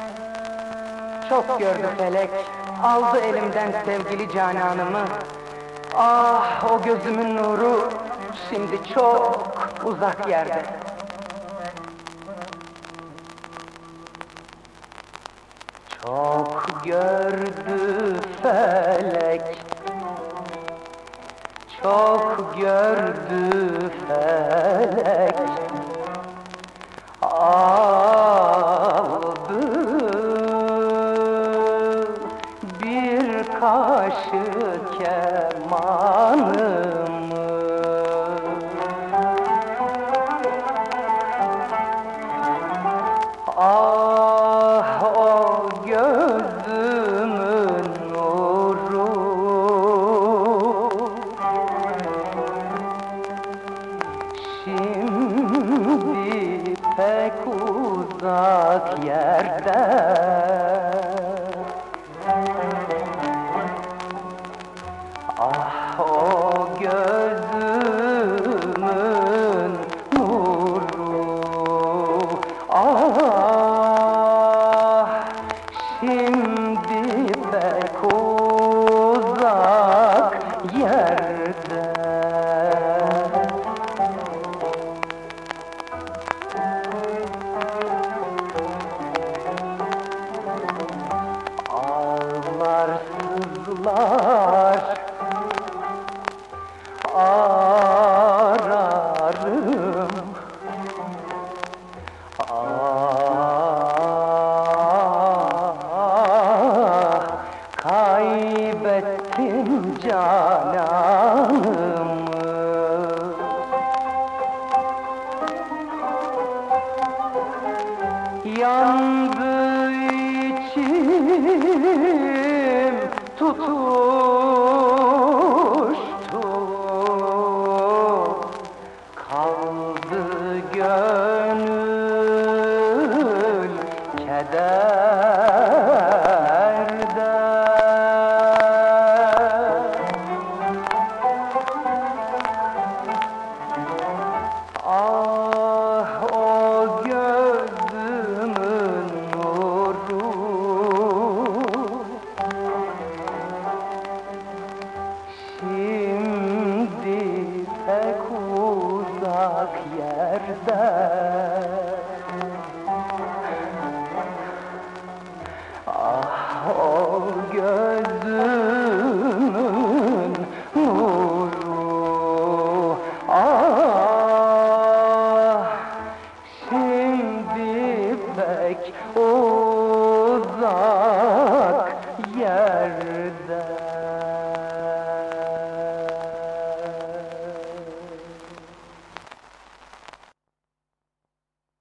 Çok gördü felek, aldı elimden sevgili cananımı. Ah, o gözümün nuru, şimdi çok uzak yerde. Çok gördü felek, çok gördü felek, aldı bir kaşı kemanımı. Ah, o gözümün nuru, şimdi pek uzak yerde. Ah, o gözümün nuru, ah, şimdi pek uzak yerde. Ağlar sızlar ararım, ah, kaybettim cananımı. Yandı içim, tutuştu, kaldı gönül kederde. Ah, o gözümün nuru, şimdi pek uzak yerde. Ah, o gözümün nuru, ah, şimdi pek